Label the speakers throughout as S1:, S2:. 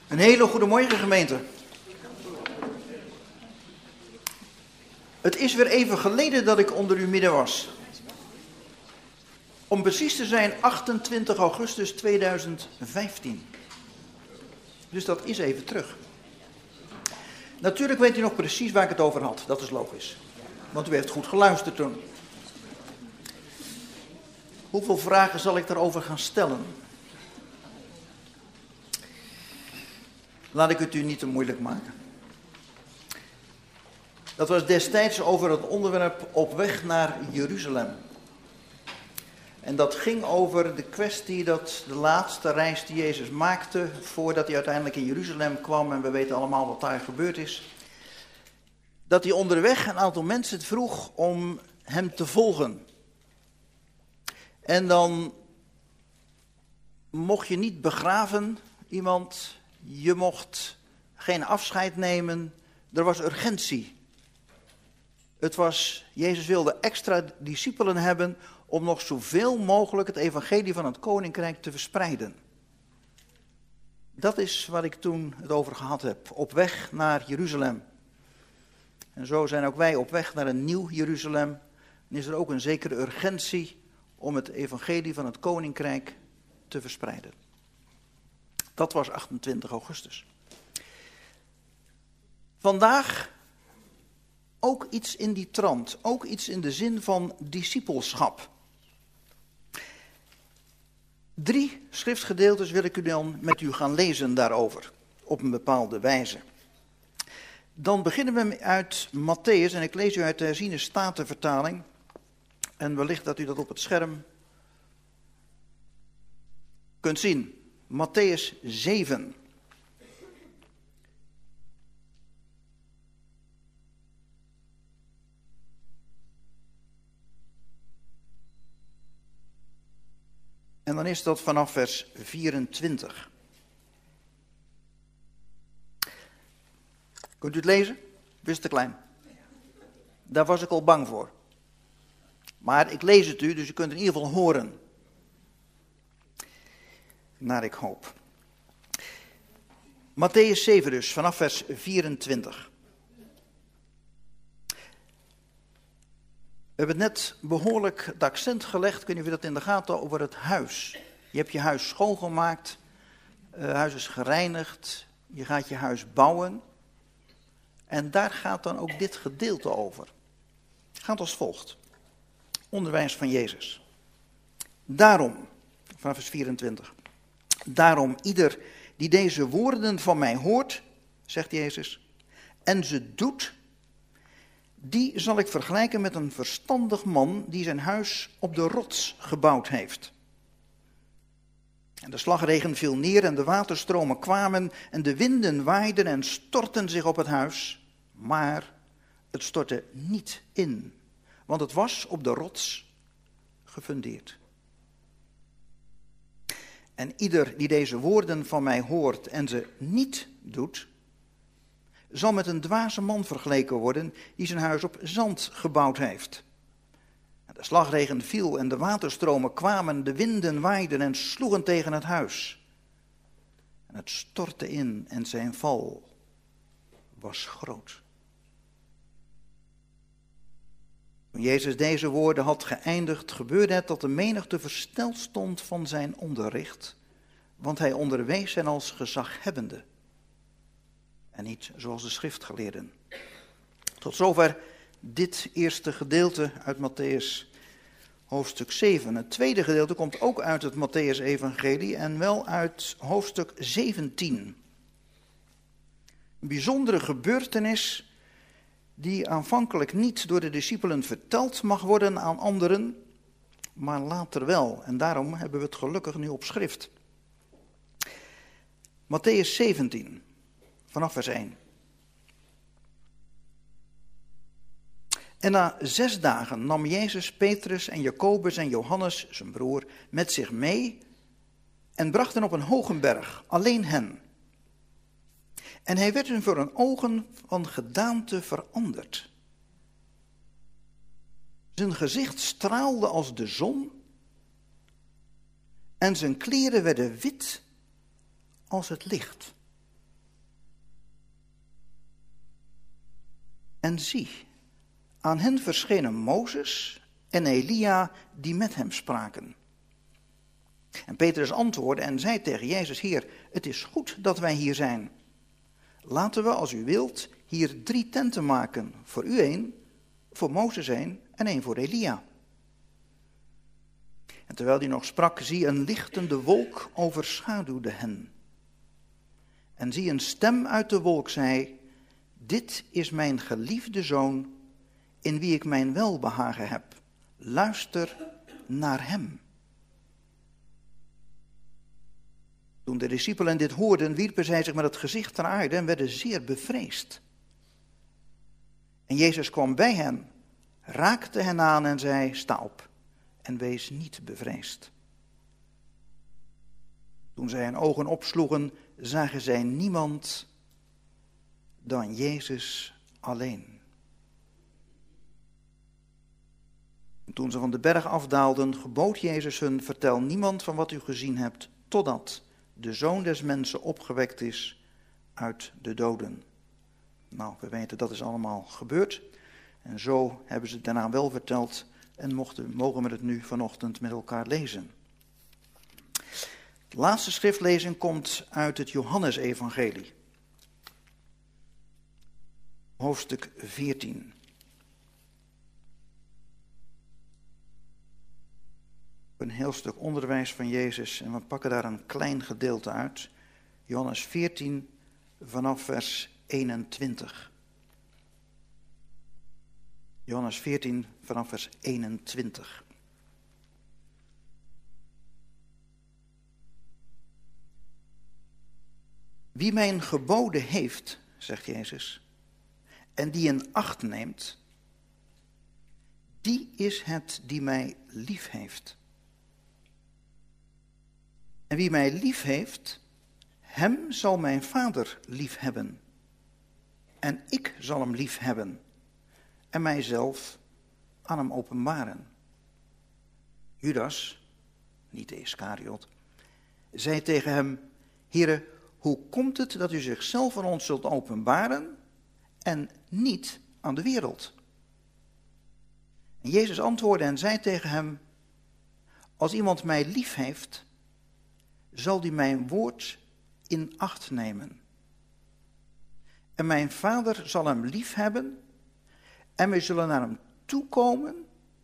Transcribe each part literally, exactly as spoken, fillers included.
S1: Een hele goede morgen, gemeente. Het is weer even geleden dat ik onder uw midden was. Om precies te zijn achtentwintig augustus tweeduizend vijftien. Dus dat is even terug. Natuurlijk weet u nog precies waar ik het over had, dat is logisch. Want u heeft goed geluisterd toen. Hoeveel vragen zal ik daarover gaan stellen? Laat ik het u niet te moeilijk maken. Dat was destijds over het onderwerp op weg naar Jeruzalem. En dat ging over de kwestie dat de laatste reis die Jezus maakte, voordat hij uiteindelijk in Jeruzalem kwam, en we weten allemaal wat daar gebeurd is, dat hij onderweg een aantal mensen het vroeg om hem te volgen. En dan mocht je niet begraven, iemand, je mocht geen afscheid nemen, er was urgentie. Het was, Jezus wilde extra discipelen hebben om nog zoveel mogelijk het evangelie van het koninkrijk te verspreiden. Dat is waar ik toen het over gehad heb, op weg naar Jeruzalem. En zo zijn ook wij op weg naar een nieuw Jeruzalem. En is er ook een zekere urgentie om het evangelie van het koninkrijk te verspreiden. Dat was achtentwintig augustus. Vandaag ook iets in die trant, ook iets in de zin van discipelschap. Drie schriftgedeeltes wil ik u dan met u gaan lezen daarover, op een bepaalde wijze. Dan beginnen we uit Matthäus, en ik lees u uit de herziene statenvertaling. En wellicht dat u dat op het scherm kunt zien. Matthäus zeven. En dan is dat vanaf vers vierentwintig. Kunt u het lezen? Wist te klein. Daar was ik al bang voor. Maar ik lees het u, dus u kunt het in ieder geval horen. Naar ik hoop. Matthäus zeven dus, vanaf vers vierentwintig. We hebben net behoorlijk het accent gelegd, ik weet niet of je dat in de gaten, over het huis. Je hebt je huis schoongemaakt, het huis is gereinigd, je gaat je huis bouwen. En daar gaat dan ook dit gedeelte over. Het gaat als volgt. Onderwijs van Jezus. Daarom, vanaf vers vierentwintig. Daarom ieder die deze woorden van mij hoort, zegt Jezus, en ze doet, die zal ik vergelijken met een verstandig man die zijn huis op de rots gebouwd heeft. En de slagregen viel neer en de waterstromen kwamen en de winden waaiden en stortten zich op het huis, maar het stortte niet in, want het was op de rots gefundeerd. En ieder die deze woorden van mij hoort en ze niet doet, zal met een dwaze man vergeleken worden die zijn huis op zand gebouwd heeft. De slagregen viel en de waterstromen kwamen, de winden waaiden en sloegen tegen het huis. En het stortte in en zijn val was groot. Toen Jezus deze woorden had geëindigd, gebeurde het dat de menigte versteld stond van zijn onderricht, want hij onderwees hen als gezaghebbende. En niet zoals de schriftgeleerden. Tot zover dit eerste gedeelte uit Matthäus hoofdstuk zeven. Het tweede gedeelte komt ook uit het Matthäus-evangelie en wel uit hoofdstuk zeventien. Een bijzondere gebeurtenis die aanvankelijk niet door de discipelen verteld mag worden aan anderen, maar later wel. En daarom hebben we het gelukkig nu op schrift. Matthäus zeventien. Vanaf vers één. En na zes dagen nam Jezus Petrus en Jacobus en Johannes, zijn broer, met zich mee en bracht hen op een hoge berg, alleen hen. En hij werd hun voor hun ogen van gedaante veranderd. Zijn gezicht straalde als de zon en zijn kleren werden wit als het licht. En zie, aan hen verschenen Mozes en Elia die met hem spraken. En Petrus antwoordde en zei tegen Jezus: Heer, het is goed dat wij hier zijn. Laten we, als u wilt, hier drie tenten maken. Voor u één, voor Mozes één en één voor Elia. En terwijl hij nog sprak, zie een lichtende wolk overschaduwde hen. En zie een stem uit de wolk zei: Dit is mijn geliefde zoon, in wie ik mijn welbehagen heb. Luister naar hem. Toen de discipelen dit hoorden, wierpen zij zich met het gezicht ter aarde en werden zeer bevreesd. En Jezus kwam bij hen, raakte hen aan en zei: Sta op en wees niet bevreesd. Toen zij hun ogen opsloegen, zagen zij niemand dan Jezus alleen. En toen ze van de berg afdaalden, gebood Jezus hun: Vertel niemand van wat u gezien hebt, totdat de Zoon des Mensen opgewekt is uit de doden. Nou, we weten dat is allemaal gebeurd. En zo hebben ze het daarna wel verteld en mochten, mogen we het nu vanochtend met elkaar lezen. De laatste schriftlezing komt uit het Johannesevangelie. Hoofdstuk veertien. Een heel stuk onderwijs van Jezus en we pakken daar een klein gedeelte uit. Johannes veertien vanaf vers eenentwintig. Johannes veertien vanaf vers eenentwintig. Wie mijn geboden heeft, zegt Jezus, en die in acht neemt, die is het die mij lief heeft. En wie mij lief heeft, hem zal mijn Vader lief hebben. En ik zal hem lief hebben en mijzelf aan hem openbaren. Judas, niet de Iskariot, zei tegen hem: Heere, hoe komt het dat u zichzelf aan ons zult openbaren en niet aan de wereld? En Jezus antwoordde en zei tegen hem: Als iemand mij lief heeft, zal die mijn woord in acht nemen. En mijn Vader zal hem lief hebben en wij zullen naar hem toekomen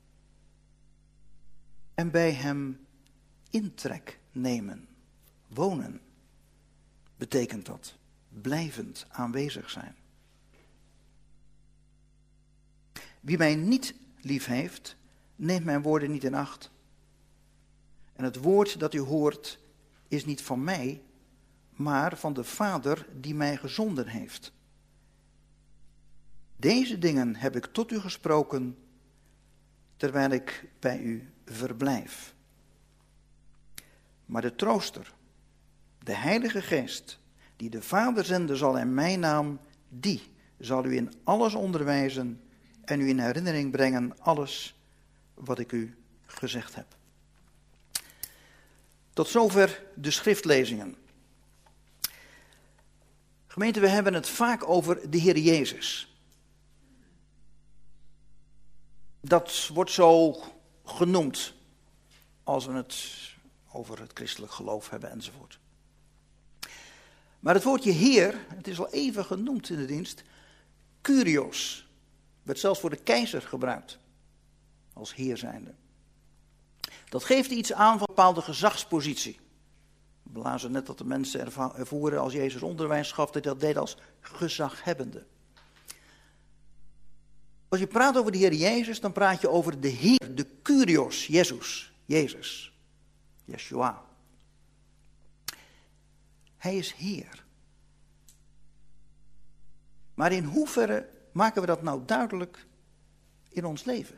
S1: en bij hem intrek nemen. Wonen betekent dat. Blijvend aanwezig zijn. Wie mij niet lief heeft, neemt mijn woorden niet in acht. En het woord dat u hoort is niet van mij, maar van de Vader die mij gezonden heeft. Deze dingen heb ik tot u gesproken, terwijl ik bij u verblijf. Maar de trooster, de Heilige Geest, die de Vader zenden zal in mijn naam, die zal u in alles onderwijzen en u in herinnering brengen alles wat ik u gezegd heb. Tot zover de schriftlezingen. Gemeente, we hebben het vaak over de Heer Jezus. Dat wordt zo genoemd als we het over het christelijk geloof hebben enzovoort. Maar het woordje Heer, het is al even genoemd in de dienst, Kyrios, werd zelfs voor de keizer gebruikt als Heer zijnde. Dat geeft iets aan van een bepaalde gezagspositie. We lazen net dat de mensen ervoeren als Jezus onderwijs gaf, dat hij dat deed als gezaghebbende. Als je praat over de Heer Jezus, dan praat je over de Heer, de Kyrios, Jezus, Jezus, Yeshua. Hij is Heer. Maar in hoeverre maken we dat nou duidelijk in ons leven?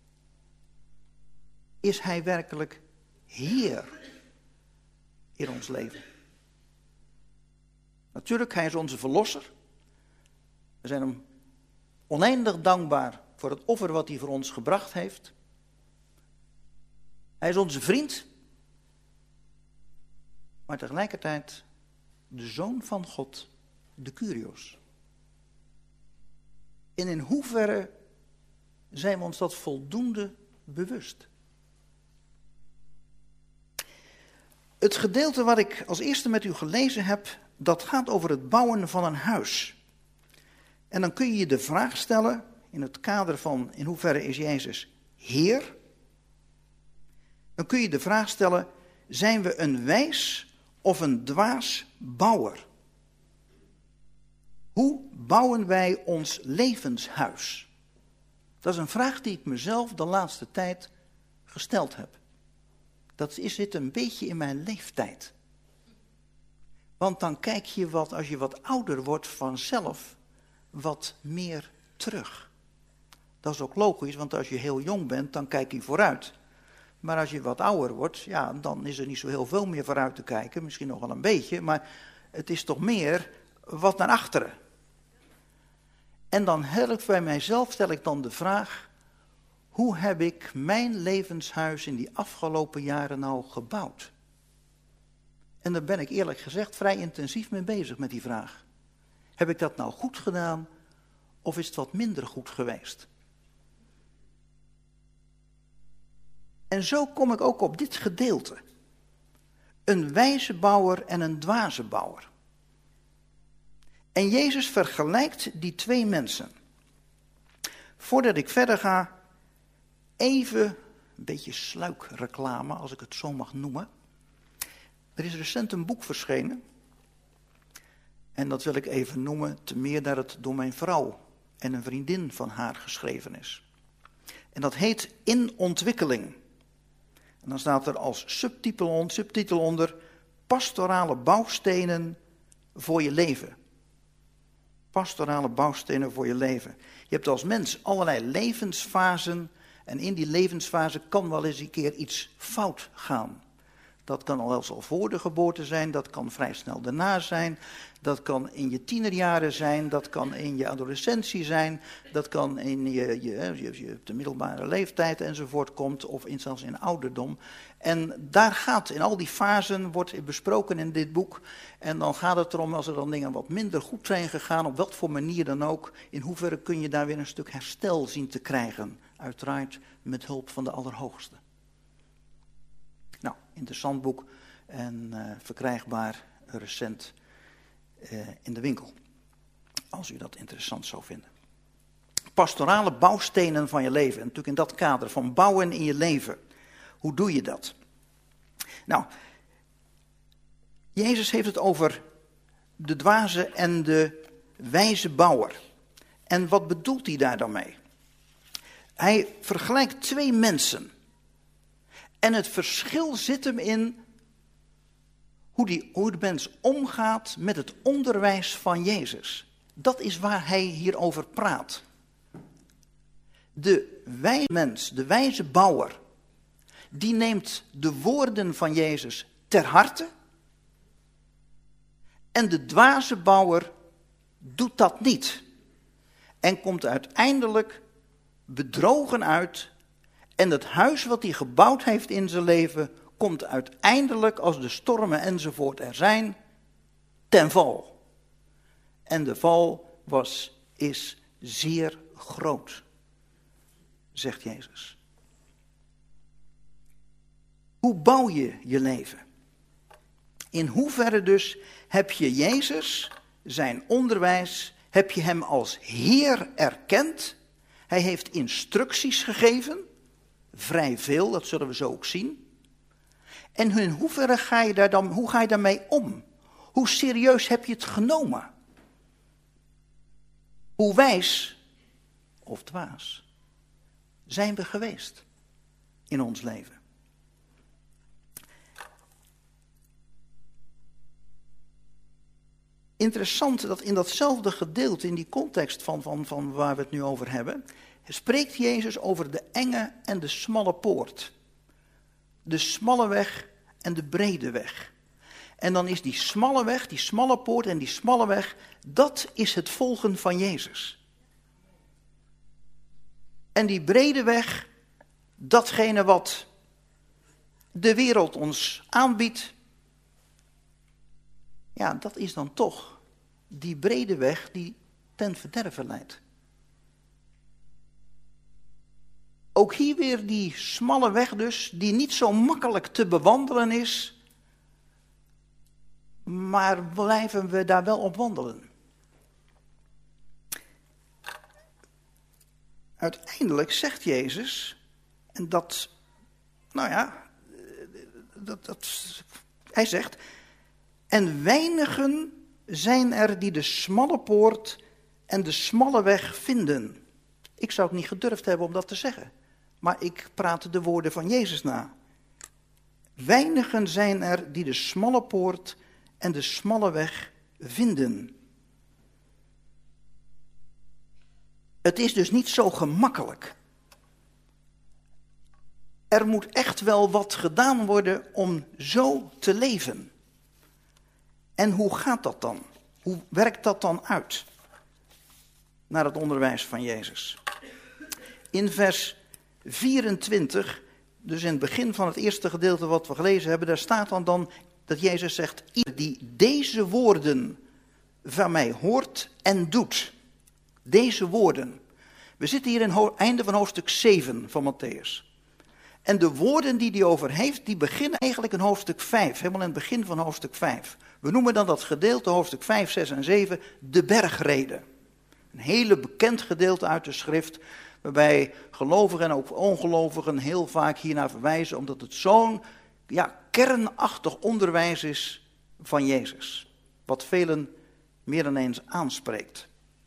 S1: Is hij werkelijk Heer in ons leven? Natuurlijk, hij is onze verlosser. We zijn hem oneindig dankbaar voor het offer wat hij voor ons gebracht heeft. Hij is onze vriend. Maar tegelijkertijd de Zoon van God, de Kyrios. En in hoeverre zijn we ons dat voldoende bewust? Het gedeelte wat ik als eerste met u gelezen heb, dat gaat over het bouwen van een huis. En dan kun je je de vraag stellen, in het kader van in hoeverre is Jezus Heer? Dan kun je de vraag stellen, zijn we een wijs of een dwaas bouwer? Hoe bouwen wij ons levenshuis? Dat is een vraag die ik mezelf de laatste tijd gesteld heb. Dat is, zit een beetje in mijn leeftijd. Want dan kijk je wat, als je wat ouder wordt, vanzelf wat meer terug. Dat is ook logisch, want als je heel jong bent, dan kijk je vooruit. Maar als je wat ouder wordt, ja, dan is er niet zo heel veel meer vooruit te kijken. Misschien nog wel een beetje, maar het is toch meer wat naar achteren. En dan helpt bij mijzelf, stel ik dan de vraag, hoe heb ik mijn levenshuis in die afgelopen jaren nou gebouwd? En daar ben ik eerlijk gezegd vrij intensief mee bezig met die vraag. Heb ik dat nou goed gedaan of is het wat minder goed geweest? En zo kom ik ook op dit gedeelte. Een wijze bouwer en een dwaze bouwer. En Jezus vergelijkt die twee mensen. Voordat ik verder ga, even een beetje sluikreclame, als ik het zo mag noemen. Er is recent een boek verschenen. En dat wil ik even noemen, te meer dat het door mijn vrouw en een vriendin van haar geschreven is. En dat heet In Ontwikkeling. En dan staat er als subtitel, subtitel onder, pastorale bouwstenen voor je leven. Pastorale bouwstenen voor je leven. Je hebt als mens allerlei levensfasen en in die levensfase kan wel eens een keer iets fout gaan. Dat kan al wel eens al voor de geboorte zijn, dat kan vrij snel daarna zijn, dat kan in je tienerjaren zijn, dat kan in je adolescentie zijn, dat kan in je, je, je, je de middelbare leeftijd enzovoort komt, of in, zelfs in ouderdom. En daar gaat, in al die fasen wordt besproken in dit boek, en dan gaat het erom, als er dan dingen wat minder goed zijn gegaan, op wat voor manier dan ook, in hoeverre kun je daar weer een stuk herstel zien te krijgen, uiteraard met hulp van de Allerhoogste. Nou, interessant boek en uh, verkrijgbaar recent uh, in de winkel. Als u dat interessant zou vinden. Pastorale bouwstenen van je leven. En natuurlijk in dat kader van bouwen in je leven. Hoe doe je dat? Nou, Jezus heeft het over de dwaze en de wijze bouwer. En wat bedoelt hij daar dan mee? Hij vergelijkt twee mensen. En het verschil zit hem in hoe, die, hoe de mens omgaat met het onderwijs van Jezus. Dat is waar hij hierover praat. De wijze mens, de wijze bouwer, die neemt de woorden van Jezus ter harte. En de dwaze bouwer doet dat niet. En komt uiteindelijk bedrogen uit. En het huis wat hij gebouwd heeft in zijn leven, komt uiteindelijk, als de stormen enzovoort er zijn, ten val. En de val was, is zeer groot, zegt Jezus. Hoe bouw je je leven? In hoeverre dus heb je Jezus, zijn onderwijs, heb je hem als Heer erkend? Hij heeft instructies gegeven. Vrij veel, dat zullen we zo ook zien. En in hoeverre ga je daar dan, hoe ga je daarmee om? Hoe serieus heb je het genomen? Hoe wijs of dwaas zijn we geweest in ons leven? Interessant dat in datzelfde gedeelte, in die context van, van, van waar we het nu over hebben, spreekt Jezus over de enge en de smalle poort. De smalle weg en de brede weg. En dan is die smalle weg, die smalle poort en die smalle weg, dat is het volgen van Jezus. En die brede weg, datgene wat de wereld ons aanbiedt, ja, dat is dan toch die brede weg die ten verderve leidt. Ook hier weer die smalle weg dus, die niet zo makkelijk te bewandelen is. Maar blijven we daar wel op wandelen? Uiteindelijk zegt Jezus, en dat, nou ja, dat, dat, hij zegt, en weinigen zijn er die de smalle poort en de smalle weg vinden. Ik zou het niet gedurfd hebben om dat te zeggen, maar ik praat de woorden van Jezus na. Weinigen zijn er die de smalle poort en de smalle weg vinden. Het is dus niet zo gemakkelijk. Er moet echt wel wat gedaan worden om zo te leven. En hoe gaat dat dan? Hoe werkt dat dan uit? Naar het onderwijs van Jezus. In vers vierentwintig, dus in het begin van het eerste gedeelte wat we gelezen hebben, daar staat dan, dan dat Jezus zegt, ieder die deze woorden van mij hoort en doet. Deze woorden. We zitten hier in het einde van hoofdstuk zeven van Matthäus. En de woorden die hij over heeft, die beginnen eigenlijk in hoofdstuk vijf. Helemaal in het begin van hoofdstuk vijf. We noemen dan dat gedeelte, hoofdstuk vijf, zes en zeven, de bergrede. Een hele bekend gedeelte uit de schrift, waarbij gelovigen en ook ongelovigen heel vaak hiernaar verwijzen, omdat het zo'n ja, kernachtig onderwijs is van Jezus. Wat velen meer dan eens aanspreekt.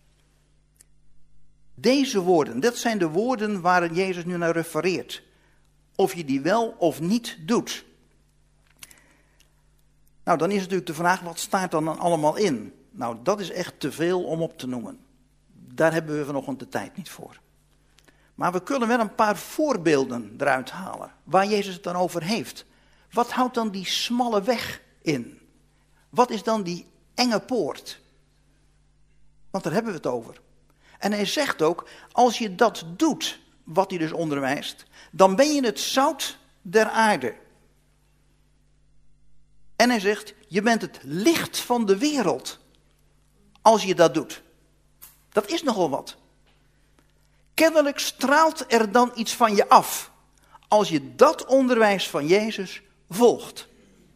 S1: Deze woorden, dat zijn de woorden waar Jezus nu naar refereert. Of je die wel of niet doet. Nou, dan is natuurlijk de vraag, wat staat er dan allemaal in? Nou, dat is echt te veel om op te noemen. Daar hebben we vanochtend de tijd niet voor. Maar we kunnen wel een paar voorbeelden eruit halen, waar Jezus het dan over heeft. Wat houdt dan die smalle weg in? Wat is dan die enge poort? Want daar hebben we het over. En hij zegt ook, als je dat doet, wat hij dus onderwijst, dan ben je het zout der aarde. En hij zegt, je bent het licht van de wereld, als je dat doet. Dat is nogal wat. Kennelijk straalt er dan iets van je af, als je dat onderwijs van Jezus volgt.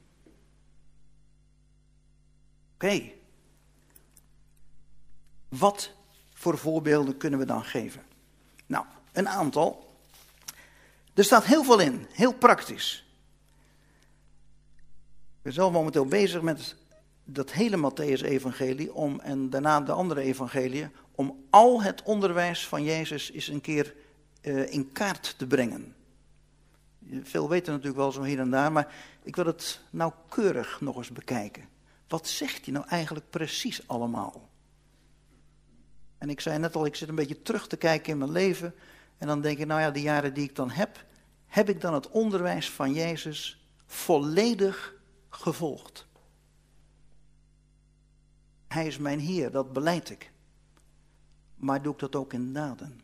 S1: Oké. Okay. Wat voor voorbeelden kunnen we dan geven? Nou, een aantal. Er staat heel veel in, heel praktisch. Ik ben zelf momenteel bezig met dat hele Matthäus-evangelie om, en daarna de andere evangeliën, om al het onderwijs van Jezus eens een keer uh, in kaart te brengen. Veel weten natuurlijk wel zo hier en daar, maar ik wil het nauwkeurig nog eens bekijken. Wat zegt hij nou eigenlijk precies allemaal? En ik zei net al, ik zit een beetje terug te kijken in mijn leven. En dan denk ik, nou ja, de jaren die ik dan heb, heb ik dan het onderwijs van Jezus volledig gevolgd. Hij is mijn Heer, dat belijd ik. Maar doe ik dat ook in daden?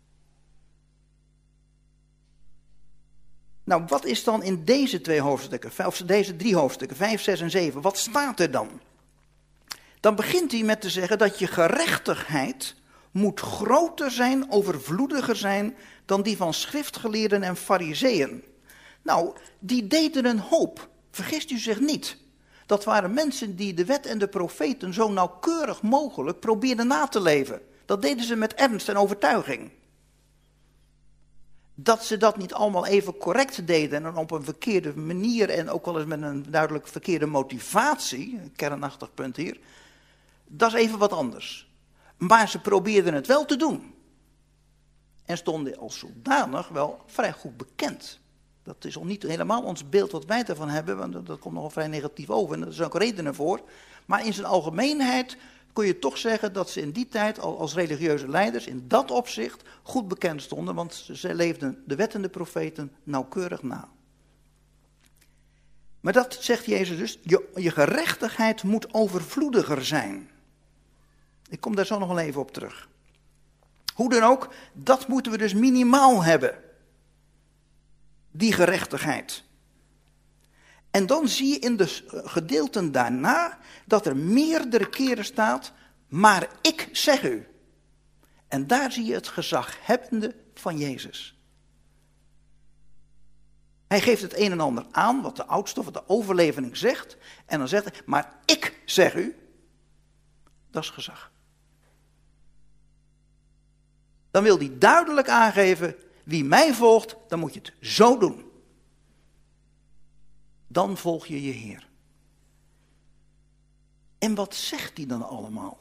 S1: Nou, wat is dan in deze twee hoofdstukken, of deze drie hoofdstukken, vijf, zes en zeven, wat staat er dan? Dan begint hij met te zeggen dat je gerechtigheid moet groter zijn, overvloediger zijn dan die van schriftgeleerden en farizeeën. Nou, die deden een hoop. Vergist u zich niet. Dat waren mensen die de wet en de profeten zo nauwkeurig mogelijk probeerden na te leven. Dat deden ze met ernst en overtuiging. Dat ze dat niet allemaal even correct deden en op een verkeerde manier en ook wel eens met een duidelijk verkeerde motivatie, een kernachtig punt hier, dat is even wat anders. Maar ze probeerden het wel te doen. En stonden als zodanig wel vrij goed bekend. Dat is al niet helemaal ons beeld wat wij ervan hebben, want dat komt nogal vrij negatief over en daar zijn ook redenen voor. Maar in zijn algemeenheid kun je toch zeggen dat ze in die tijd al als religieuze leiders in dat opzicht goed bekend stonden, want ze leefden de wet en de profeten nauwkeurig na. Maar dat zegt Jezus dus, je, je gerechtigheid moet overvloediger zijn. Ik kom daar zo nog wel even op terug. Hoe dan ook, dat moeten we dus minimaal hebben. Die gerechtigheid. En dan zie je in de gedeelten daarna dat er meerdere keren staat, maar ik zeg u. En daar zie je het gezaghebbende van Jezus. Hij geeft het een en ander aan, wat de oudste, wat de overlevering zegt. En dan zegt hij, maar ik zeg u, dat is gezag. Dan wil hij duidelijk aangeven, wie mij volgt, dan moet je het zo doen. Dan volg je je Heer. En wat zegt hij dan allemaal?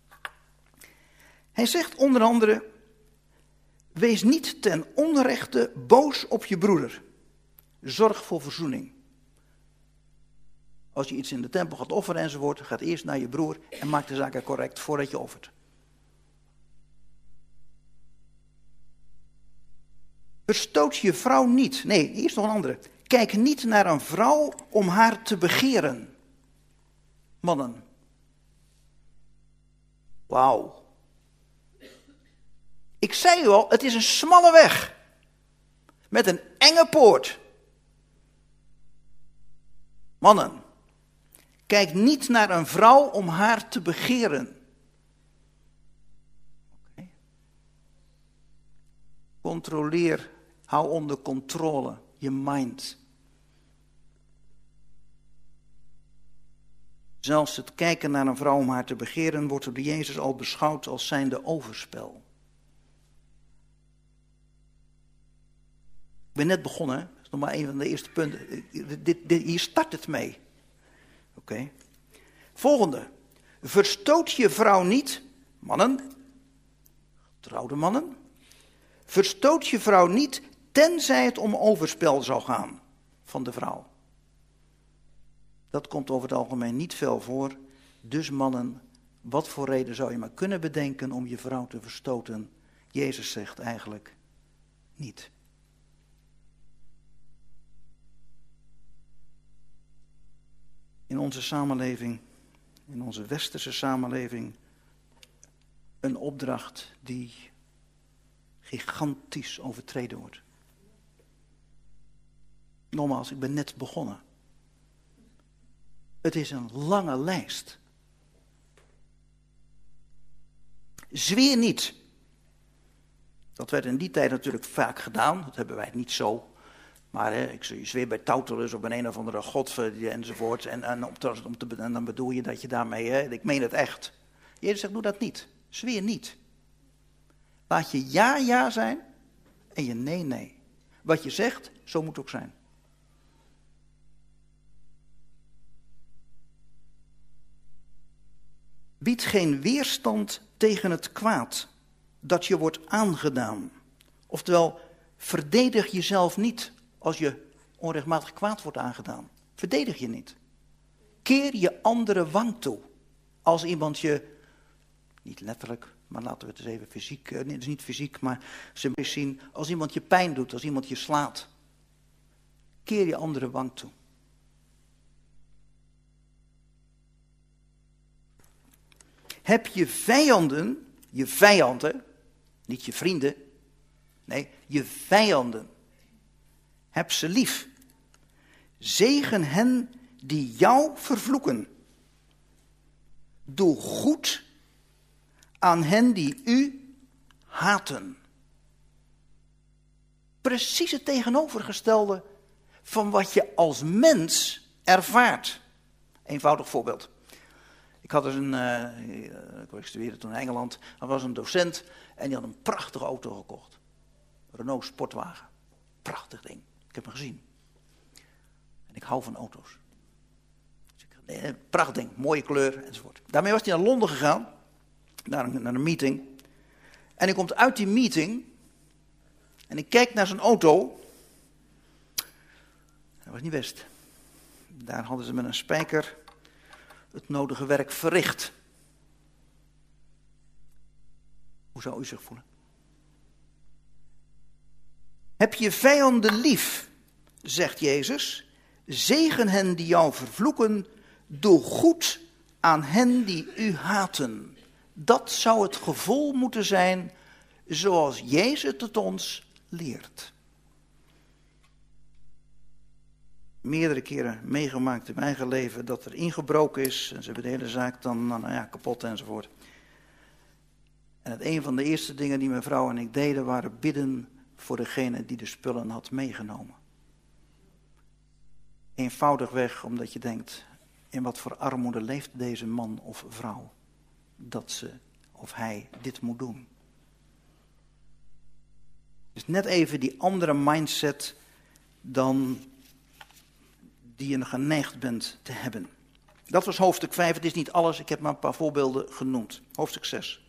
S1: Hij zegt onder andere, wees niet ten onrechte boos op je broeder. Zorg voor verzoening. Als je iets in de tempel gaat offeren enzovoort, gaat eerst naar je broer en maak de zaken correct voordat je offert. Verstoot je vrouw niet. Nee, hier is nog een andere. Kijk niet naar een vrouw om haar te begeren. Mannen. Wauw. Ik zei u al, het is een smalle weg. Met een enge poort. Mannen. Kijk niet naar een vrouw om haar te begeren. Okay. Controleer, hou onder controle je mind. Zelfs het kijken naar een vrouw om haar te begeren wordt door Jezus al beschouwd als zijnde overspel. Ik ben net begonnen, dat is nog maar een van de eerste punten. Dit, dit, hier start het mee. Oké. Okay. Volgende. Verstoot je vrouw niet, mannen, getrouwde mannen. Verstoot je vrouw niet, tenzij het om overspel zou gaan van de vrouw. Dat komt over het algemeen niet veel voor. Dus mannen, wat voor reden zou je maar kunnen bedenken om je vrouw te verstoten? Jezus zegt eigenlijk niet. In onze samenleving, in onze westerse samenleving, een opdracht die gigantisch overtreden wordt. Nogmaals, ik ben net begonnen. Het is een lange lijst. Zweer niet. Dat werd in die tijd natuurlijk vaak gedaan. Dat hebben wij niet zo. Maar hè, ik zweer bij Tautelus of bij een of andere god enzovoort. En, en, om te, om te, en dan bedoel je dat je daarmee, hè, ik meen het echt. Jezus zegt, doe dat niet. Zweer niet. Laat je ja, ja zijn en je nee, nee. Wat je zegt, zo moet het ook zijn. Bied geen weerstand tegen het kwaad dat je wordt aangedaan. Oftewel, verdedig jezelf niet als je onrechtmatig kwaad wordt aangedaan. Verdedig je niet. Keer je andere wang toe. Als iemand je, niet letterlijk, maar laten we het eens even fysiek, nee, het is niet fysiek, maar symbolisch zien. Als iemand je pijn doet, als iemand je slaat. Keer je andere wang toe. Heb je vijanden, je vijanden, niet je vrienden, nee, je vijanden. Heb ze lief. Zegen hen die jou vervloeken. Doe goed aan hen die u haten. Precies het tegenovergestelde van wat je als mens ervaart. Eenvoudig voorbeeld. Ik had dus een, uh, ik studeerde toen in Engeland, er was een docent en die had een prachtige auto gekocht. Een Renault Sportwagen. Prachtig ding. Ik heb hem gezien. En ik hou van auto's. Dus ik, nee, prachtig ding, mooie kleur enzovoort. Daarmee was hij naar Londen gegaan, naar een, naar een meeting. En hij komt uit die meeting en ik kijk naar zijn auto. Dat was niet best. Daar hadden ze met een spijker het nodige werk verricht. Hoe zou u zich voelen? Heb je vijanden lief, zegt Jezus. Zegen hen die jou vervloeken. Doe goed aan hen die u haten. Dat zou het gevoel moeten zijn zoals Jezus het ons leert. Meerdere keren meegemaakt in mijn eigen leven dat er ingebroken is. En ze hebben de hele zaak dan nou ja, kapot enzovoort. En het een van de eerste dingen die mijn vrouw en ik deden waren bidden voor degene die de spullen had meegenomen. Eenvoudigweg omdat je denkt, in wat voor armoede leeft deze man of vrouw, dat ze of hij dit moet doen. Dus net even die andere mindset dan die je geneigd bent te hebben. Dat was hoofdstuk vijf, het is niet alles, ik heb maar een paar voorbeelden genoemd. Hoofdstuk zes.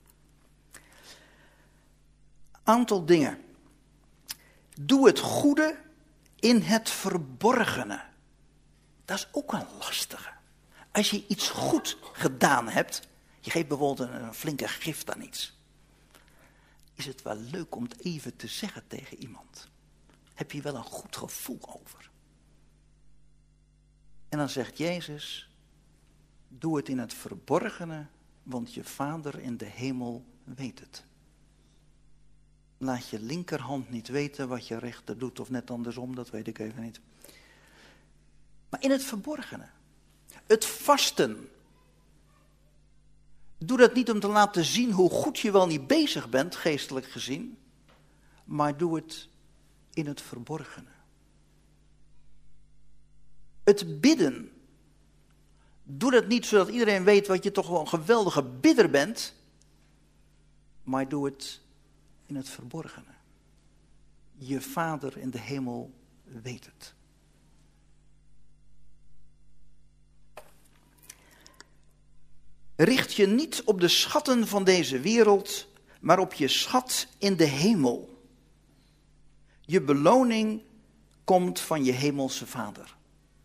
S1: Aantal dingen. Doe het goede in het verborgene. Dat is ook een lastige. Als je iets goed gedaan hebt, je geeft bijvoorbeeld een, een flinke gift aan iets. Is het wel leuk om het even te zeggen tegen iemand. Heb je wel een goed gevoel over. En dan zegt Jezus, doe het in het verborgene, want je Vader in de hemel weet het. Laat je linkerhand niet weten wat je rechter doet, of net andersom, dat weet ik even niet. Maar in het verborgene. Het vasten. Doe dat niet om te laten zien hoe goed je wel niet bezig bent, geestelijk gezien. Maar doe het in het verborgene. Het bidden. Doe dat niet zodat iedereen weet wat je toch wel een geweldige bidder bent. Maar doe het in het verborgene. Je Vader in de hemel weet het. Richt je niet op de schatten van deze wereld, maar op je schat in de hemel. Je beloning komt van je hemelse Vader.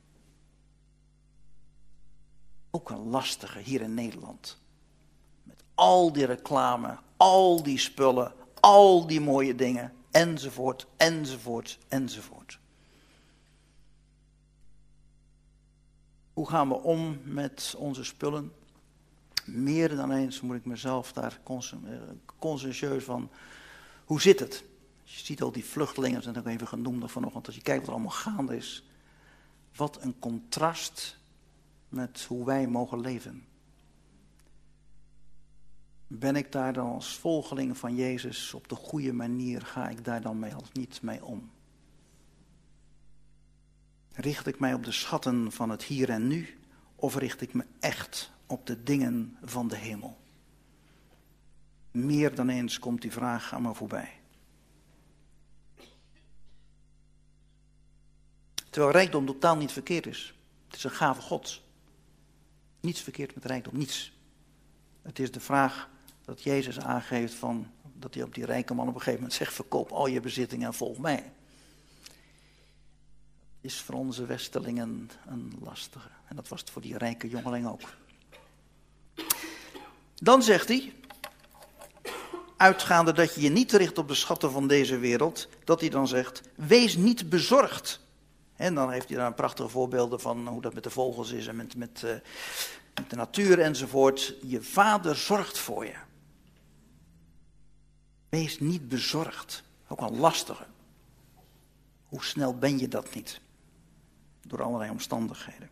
S1: Ook een lastige hier in Nederland. Met al die reclame, al die spullen, al die mooie dingen, enzovoort, enzovoort, enzovoort. Hoe gaan we om met onze spullen? Meer dan eens moet ik mezelf daar consciëntieus van, hoe zit het? Je ziet al die vluchtelingen, dat zijn ook even genoemd vanochtend, als je kijkt wat er allemaal gaande is. Wat een contrast met hoe wij mogen leven. Ben ik daar dan als volgeling van Jezus op de goede manier, ga ik daar dan mee of niet mee om? Richt ik mij op de schatten van het hier en nu, of richt ik me echt op de dingen van de hemel? Meer dan eens komt die vraag aan me voorbij. Terwijl rijkdom totaal niet verkeerd is. Het is een gave Gods. Niets verkeerd met rijkdom, niets. Het is de vraag dat Jezus aangeeft van, dat hij op die rijke man op een gegeven moment zegt, verkoop al je bezittingen en volg mij. Is voor onze Westelingen een lastige. En dat was het voor die rijke jongeling ook. Dan zegt hij, uitgaande dat je je niet richt op de schatten van deze wereld, dat hij dan zegt, wees niet bezorgd. En dan heeft hij daar een prachtige voorbeelden van hoe dat met de vogels is en met, met, uh, met de natuur enzovoort. Je Vader zorgt voor je. Wees niet bezorgd. Ook een lastige. Hoe snel ben je dat niet? Door allerlei omstandigheden.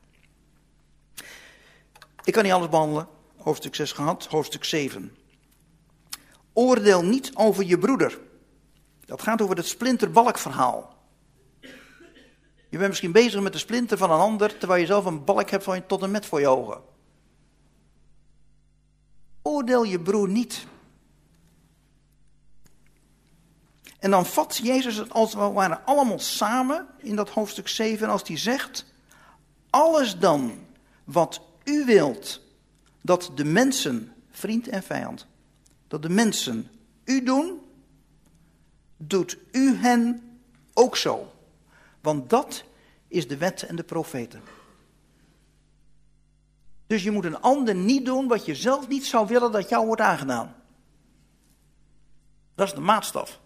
S1: Ik kan niet alles behandelen. Hoofdstuk zes gehad, hoofdstuk zeven. Oordeel niet over je broeder. Dat gaat over het splinterbalkverhaal. Je bent misschien bezig met de splinter van een ander, terwijl je zelf een balk hebt van je tot en met voor je ogen. Oordeel je broer niet. En dan vat Jezus het als het ware allemaal samen in dat hoofdstuk zeven. En als hij zegt, alles dan wat u wilt dat de mensen, vriend en vijand, dat de mensen u doen, doet u hen ook zo. Want dat is de wet en de profeten. Dus je moet een ander niet doen wat je zelf niet zou willen dat jou wordt aangedaan. Dat is de maatstaf.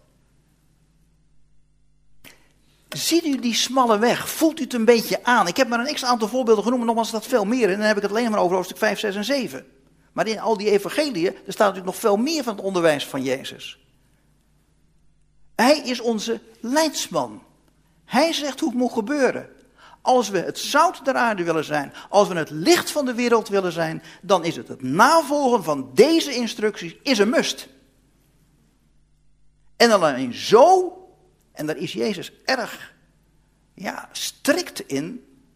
S1: Ziet u die smalle weg? Voelt u het een beetje aan? Ik heb maar een x-aantal voorbeelden genoemd, nogmaals dat veel meer. En dan heb ik het alleen maar over hoofdstuk vijf, zes en zeven. Maar in al die evangeliën, er staat natuurlijk nog veel meer van het onderwijs van Jezus. Hij is onze leidsman. Hij zegt hoe het moet gebeuren. Als we het zout der aarde willen zijn, als we het licht van de wereld willen zijn, dan is het het navolgen van deze instructies is een must. En alleen zo, en daar is Jezus erg ja, strikt in,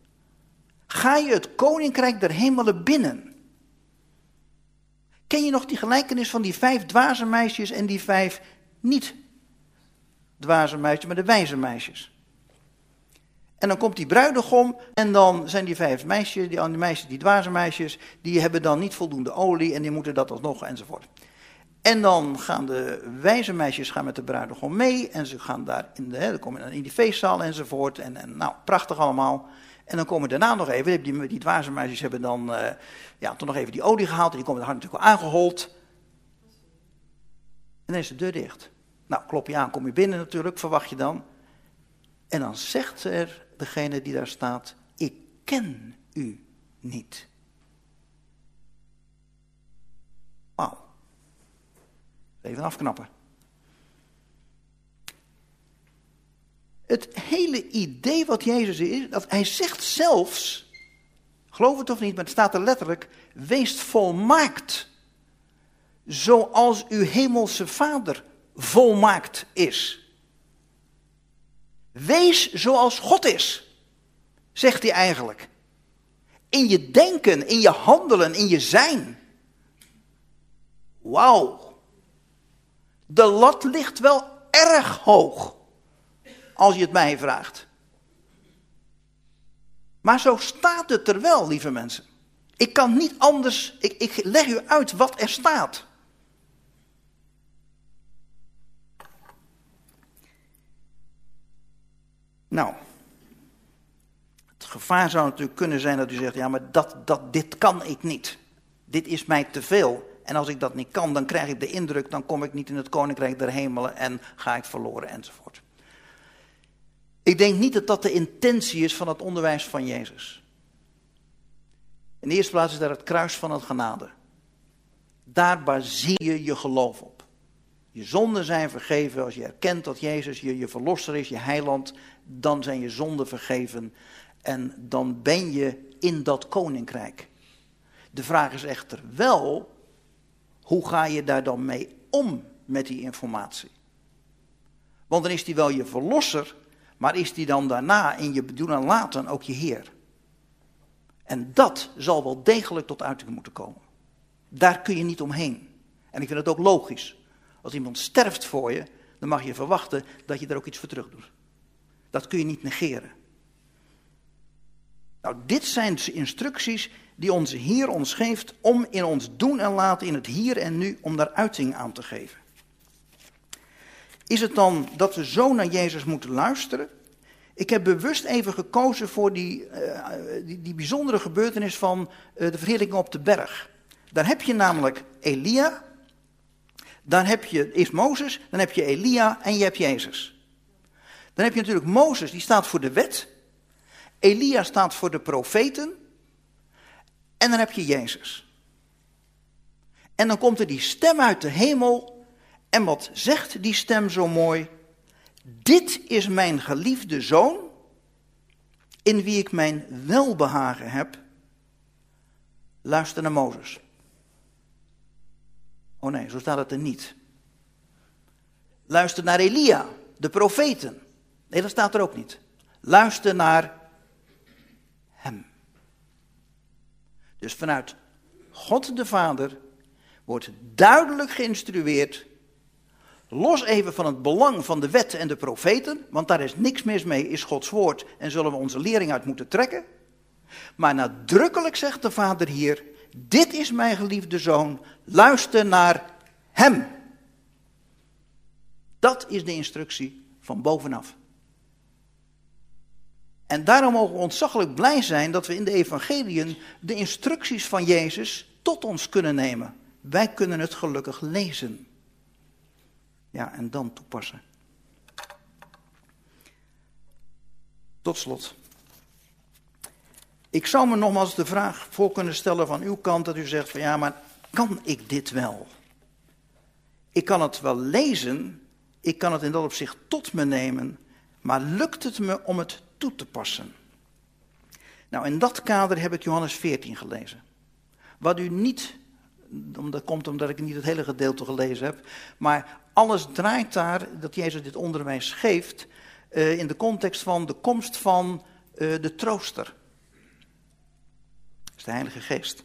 S1: ga je het koninkrijk der hemelen binnen. Ken je nog die gelijkenis van die vijf dwaze meisjes en die vijf niet dwaze meisjes, maar de wijze meisjes? En dan komt die bruidegom en dan zijn die vijf meisjes, die, die meisjes, die dwaze meisjes, die hebben dan niet voldoende olie en die moeten dat alsnog enzovoort. En dan gaan de wijze meisjes gaan met de bruidegom mee en ze gaan daar in, de, hè, dan komen in die feestzaal enzovoort. En, en nou, prachtig allemaal. En dan komen daarna nog even, die, die dwaze meisjes hebben dan uh, ja, toch nog even die olie gehaald en die komen er natuurlijk wel aangehold. En dan is de deur dicht. Nou, klop je aan, kom je binnen natuurlijk, verwacht je dan. En dan zegt er degene die daar staat, ik ken u niet. Wauw. Even afknappen. Het hele idee wat Jezus is, dat hij zegt zelfs, geloof het of niet, maar het staat er letterlijk, wees volmaakt, zoals uw hemelse Vader volmaakt is. Wees zoals God is, zegt hij eigenlijk. In je denken, in je handelen, in je zijn. Wauw. De lat ligt wel erg hoog, als je het mij vraagt. Maar zo staat het er wel, lieve mensen. Ik kan niet anders, ik, ik leg u uit wat er staat. Nou, het gevaar zou natuurlijk kunnen zijn dat u zegt, ja, maar dat, dat, dit kan ik niet. Dit is mij te veel. En als ik dat niet kan, dan krijg ik de indruk, dan kom ik niet in het koninkrijk der hemelen en ga ik verloren enzovoort. Ik denk niet dat dat de intentie is van het onderwijs van Jezus. In de eerste plaats is daar het kruis van het genade. Daar baseer je je geloof op. Je zonden zijn vergeven, als je erkent dat Jezus je, je verlosser is, je heiland, dan zijn je zonden vergeven en dan ben je in dat koninkrijk. De vraag is echter wel, hoe ga je daar dan mee om met die informatie? Want dan is die wel je verlosser, maar is die dan daarna in je doen en laten ook je Heer? En dat zal wel degelijk tot uiting moeten komen. Daar kun je niet omheen. En ik vind het ook logisch. Als iemand sterft voor je, dan mag je verwachten dat je er ook iets voor terug doet. Dat kun je niet negeren. Nou, dit zijn de instructies die onze Heer ons geeft om in ons doen en laten, in het hier en nu, om daar uiting aan te geven. Is het dan dat we zo naar Jezus moeten luisteren? Ik heb bewust even gekozen voor die, uh, die, die bijzondere gebeurtenis van uh, de verheerlijking op de berg. Daar heb je namelijk Elia, dan heb je eerst Mozes, dan heb je Elia en je hebt Jezus. Dan heb je natuurlijk Mozes, die staat voor de wet. Elia staat voor de profeten. En dan heb je Jezus. En dan komt er die stem uit de hemel. En wat zegt die stem zo mooi? Dit is mijn geliefde zoon, in wie ik mijn welbehagen heb. Luister naar Mozes. Oh nee, zo staat het er niet. Luister naar Elia, de profeten. Nee, dat staat er ook niet. Luister naar hem. Dus vanuit God de Vader wordt duidelijk geïnstrueerd. Los even van het belang van de wet en de profeten, want daar is niks mis mee, is Gods woord en zullen we onze lering uit moeten trekken. Maar nadrukkelijk zegt de Vader hier, dit is mijn geliefde zoon, luister naar hem. Dat is de instructie van bovenaf. En daarom mogen we ontzaglijk blij zijn dat we in de evangeliën de instructies van Jezus tot ons kunnen nemen. Wij kunnen het gelukkig lezen. Ja, en dan toepassen. Tot slot. Ik zou me nogmaals de vraag voor kunnen stellen van uw kant dat u zegt van ja, maar kan ik dit wel? Ik kan het wel lezen, ik kan het in dat opzicht tot me nemen, maar lukt het me om het toe te passen? Nou, in dat kader heb ik Johannes veertien gelezen. Wat u niet, dat komt omdat ik niet het hele gedeelte gelezen heb, maar alles draait daar, dat Jezus dit onderwijs geeft, uh, in de context van de komst van uh, de trooster. is de Heilige Geest.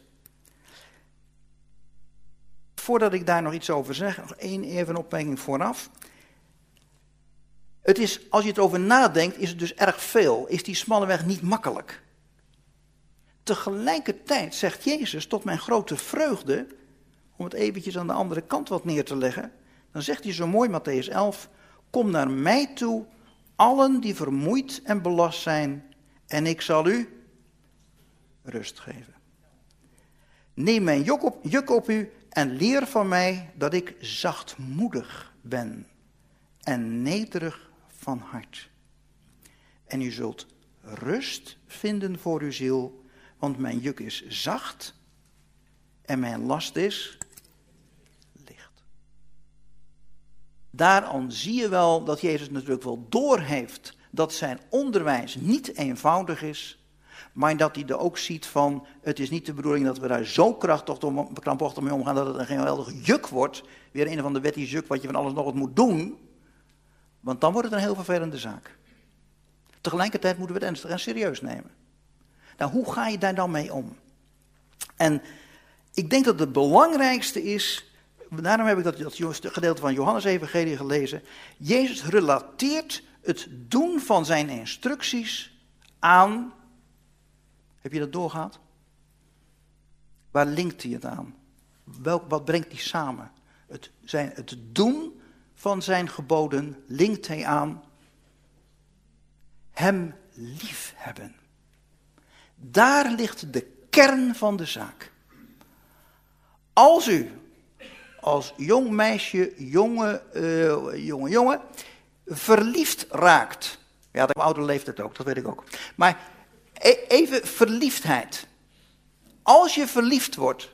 S1: Voordat ik daar nog iets over zeg, nog één even opmerking vooraf. Het is, als je het over nadenkt, is het dus erg veel. Is die smalle weg niet makkelijk? Tegelijkertijd zegt Jezus, tot mijn grote vreugde, om het eventjes aan de andere kant wat neer te leggen, dan zegt hij zo mooi, Mattheüs elf, kom naar mij toe, allen die vermoeid en belast zijn, en ik zal u rust geven. Neem mijn juk op, juk op u en leer van mij dat ik zachtmoedig ben en nederig van hart. En u zult rust vinden voor uw ziel, want mijn juk is zacht en mijn last is licht. Daaraan zie je wel dat Jezus natuurlijk wel doorheeft dat zijn onderwijs niet eenvoudig is, maar dat hij er ook ziet van, het is niet de bedoeling dat we daar zo krachtig om, krampachtig mee omgaan dat het een geweldig juk wordt, weer een of ander wettisch juk wat je van alles nog wat moet doen, want dan wordt het een heel vervelende zaak. Tegelijkertijd moeten we het ernstig en serieus nemen. Nou, hoe ga je daar dan mee om? En ik denk dat het belangrijkste is, daarom heb ik dat, dat gedeelte van Johannes Evangelie gelezen, Jezus relateert het doen van zijn instructies aan, heb je dat doorgehad? Waar linkt hij het aan? Welk, wat brengt hij samen? Het, zijn, het doen van zijn geboden linkt hij aan hem liefhebben. Daar ligt de kern van de zaak. Als u als jong meisje, jonge, uh, jonge jongen, verliefd raakt. Ja, op oude leeftijd ook, dat weet ik ook. Maar e- even verliefdheid. Als je verliefd wordt,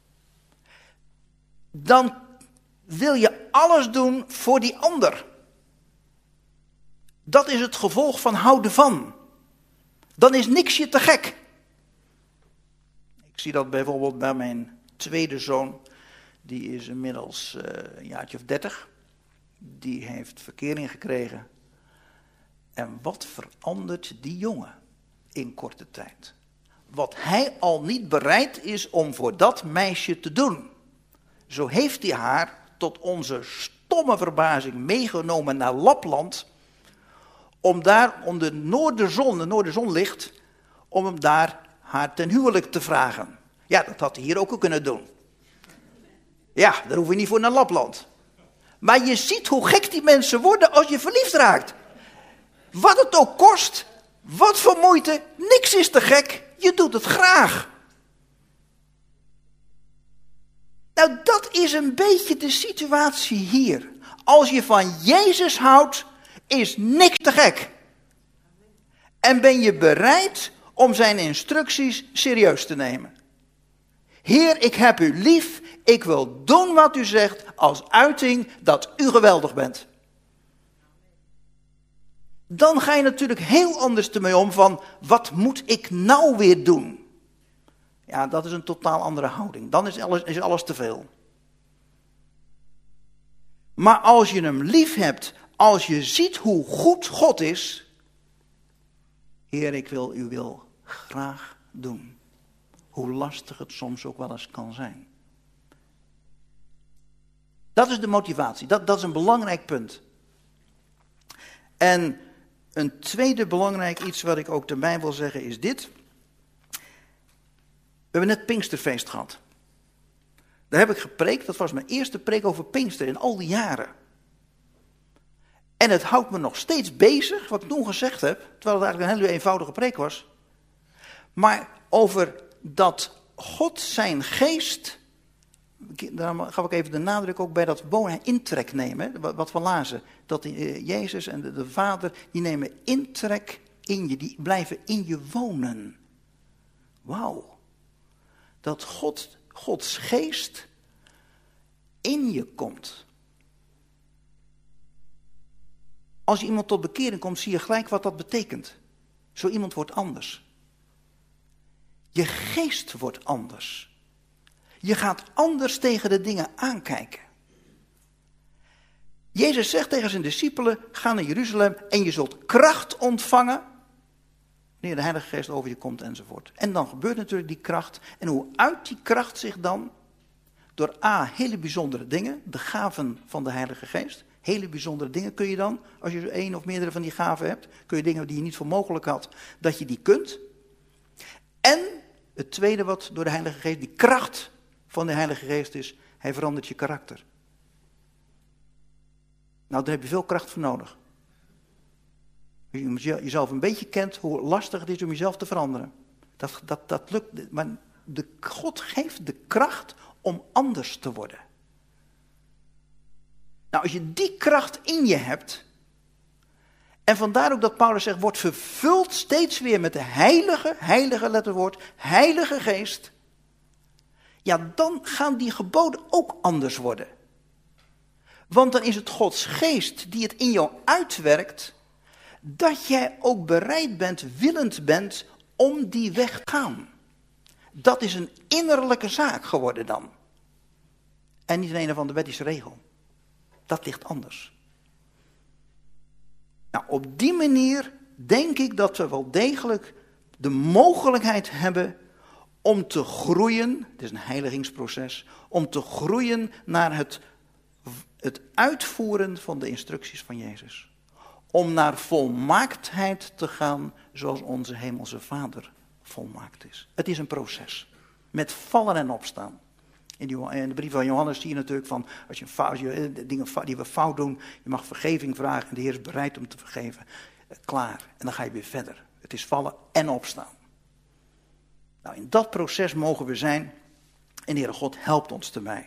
S1: dan wil je alles doen voor die ander. Dat is het gevolg van houden van. Dan is niks je te gek. Ik zie dat bijvoorbeeld bij mijn tweede zoon. Die is inmiddels uh, een jaartje of dertig. Die heeft verkering gekregen. En wat verandert die jongen in korte tijd? Wat hij al niet bereid is om voor dat meisje te doen. Zo heeft hij haar tot onze stomme verbazing meegenomen naar Lapland. Om daar, om de noorderzon, de noorderzon ligt, om hem daar haar ten huwelijk te vragen. Ja, dat had hij hier ook kunnen doen. Ja, daar hoef je niet voor naar Lapland. Maar je ziet hoe gek die mensen worden als je verliefd raakt. Wat het ook kost, wat voor moeite, niks is te gek, je doet het graag. Nou, dat is een beetje de situatie hier. Als je van Jezus houdt, is niks te gek. En ben je bereid om zijn instructies serieus te nemen. Heer, ik heb u lief, ik wil doen wat u zegt als uiting dat u geweldig bent. Dan ga je natuurlijk heel anders ermee om van, wat moet ik nou weer doen? Ja, dat is een totaal andere houding. Dan is alles, is alles te veel. Maar als je hem lief hebt, als je ziet hoe goed God is, Heer, ik wil uw wil graag doen. Hoe lastig het soms ook wel eens kan zijn. Dat is de motivatie. Dat, dat is een belangrijk punt. En een tweede belangrijk iets wat ik ook erbij wil zeggen is dit. We hebben net Pinksterfeest gehad. Daar heb ik gepreekt. Dat was mijn eerste preek over Pinkster in al die jaren. En het houdt me nog steeds bezig, wat ik toen gezegd heb, terwijl het eigenlijk een hele eenvoudige preek was. Maar over dat God zijn geest, daar ga ik even de nadruk ook bij dat wonen, intrek nemen, wat we lazen. Dat Jezus en de, de Vader, die nemen intrek in je, die blijven in je wonen. Wauw. Dat God, Gods geest in je komt. Als je iemand tot bekering komt, zie je gelijk wat dat betekent. Zo iemand wordt anders. Je geest wordt anders. Je gaat anders tegen de dingen aankijken. Jezus zegt tegen zijn discipelen, ga naar Jeruzalem en je zult kracht ontvangen Wanneer de Heilige Geest over je komt enzovoort. En dan gebeurt natuurlijk die kracht. En hoe uit die kracht zich dan? Door A, hele bijzondere dingen. De gaven van de Heilige Geest. Hele bijzondere dingen kun je dan, als je één of meerdere van die gaven hebt, kun je dingen die je niet voor mogelijk had, dat je die kunt. En het tweede wat door de Heilige Geest, die kracht van de Heilige Geest is, hij verandert je karakter. Nou, daar heb je veel kracht voor nodig. Als je jezelf een beetje kent, hoe lastig het is om jezelf te veranderen. Dat, dat, dat lukt, maar de, God geeft de kracht om anders te worden. Nou, als je die kracht in je hebt, en vandaar ook dat Paulus zegt, wordt vervuld steeds weer met de heilige, heilige letterwoord, heilige geest, ja, dan gaan die geboden ook anders worden. Want dan is het Gods geest die het in jou uitwerkt, dat jij ook bereid bent, willend bent, om die weg te gaan. Dat is een innerlijke zaak geworden dan. En niet een of andere wettische regel. Dat ligt anders. Nou, op die manier denk ik dat we wel degelijk de mogelijkheid hebben om te groeien, het is een heiligingsproces, om te groeien naar het, het uitvoeren van de instructies van Jezus. Om naar volmaaktheid te gaan zoals onze hemelse Vader volmaakt is. Het is een proces. Met vallen en opstaan. In, die, in de brief van Johannes zie je natuurlijk van, als je, fout, als je dingen die we fout doen, je mag vergeving vragen en de Heer is bereid om te vergeven. Klaar. En dan ga je weer verder. Het is vallen en opstaan. Nou, in dat proces mogen we zijn en de Heere God helpt ons erbij.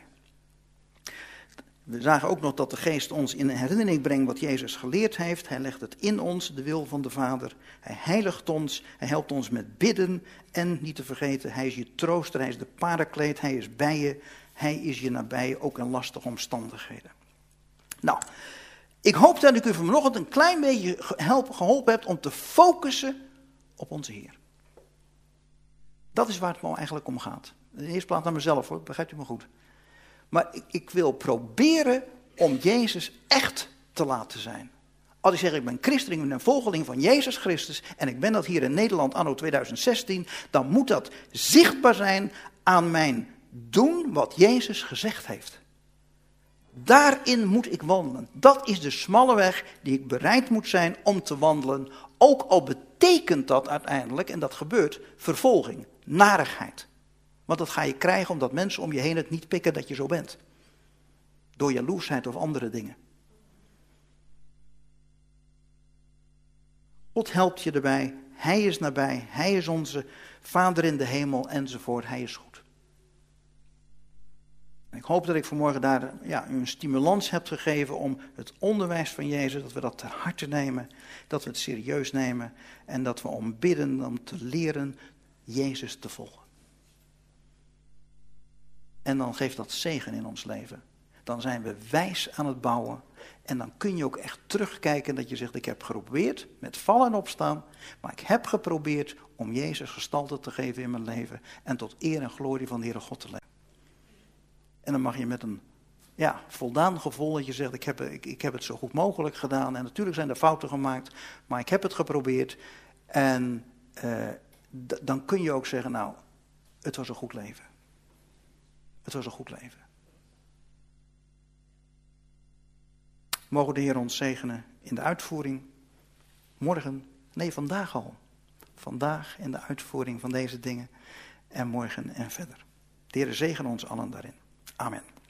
S1: We zagen ook nog dat de Geest ons in herinnering brengt wat Jezus geleerd heeft. Hij legt het in ons, de wil van de Vader. Hij heiligt ons, hij helpt ons met bidden. En niet te vergeten, hij is je trooster, hij is de parakleet, hij is bij je. Hij is je nabij, ook in lastige omstandigheden. Nou, ik hoop dat ik u vanochtend een klein beetje geholpen heb om te focussen op onze Heer. Dat is waar het me eigenlijk om gaat. In de eerste plaats naar mezelf hoor, begrijpt u me goed. Maar ik, ik wil proberen om Jezus echt te laten zijn. Als ik zeg ik ben christen, ik ben een volgeling van Jezus Christus en ik ben dat hier in Nederland anno tweeduizend zestien, dan moet dat zichtbaar zijn aan mijn doen wat Jezus gezegd heeft. Daarin moet ik wandelen. Dat is de smalle weg die ik bereid moet zijn om te wandelen. Ook al betekent dat uiteindelijk, en dat gebeurt, vervolging, narigheid. Want dat ga je krijgen omdat mensen om je heen het niet pikken dat je zo bent. Door jaloersheid of andere dingen. God helpt je erbij. Hij is nabij. Hij is onze Vader in de hemel enzovoort. Hij is goed. En ik hoop dat ik vanmorgen daar ja, u een stimulans heb gegeven om het onderwijs van Jezus, dat we dat ter harte nemen. Dat we het serieus nemen. En dat we om bidden, om te leren Jezus te volgen. En dan geeft dat zegen in ons leven. Dan zijn we wijs aan het bouwen. En dan kun je ook echt terugkijken dat je zegt, ik heb geprobeerd met vallen en opstaan. Maar ik heb geprobeerd om Jezus gestalte te geven in mijn leven. En tot eer en glorie van de Heere God te leven. En dan mag je met een ja, voldaan gevoel dat je zegt, ik heb, ik, ik heb het zo goed mogelijk gedaan. En natuurlijk zijn er fouten gemaakt, maar ik heb het geprobeerd. En uh, d- dan kun je ook zeggen, nou, het was een goed leven. Het was een goed leven. Mogen de Heer ons zegenen in de uitvoering. Morgen, nee vandaag al. Vandaag in de uitvoering van deze dingen. En morgen en verder. De Heer zegen ons allen daarin. Amen.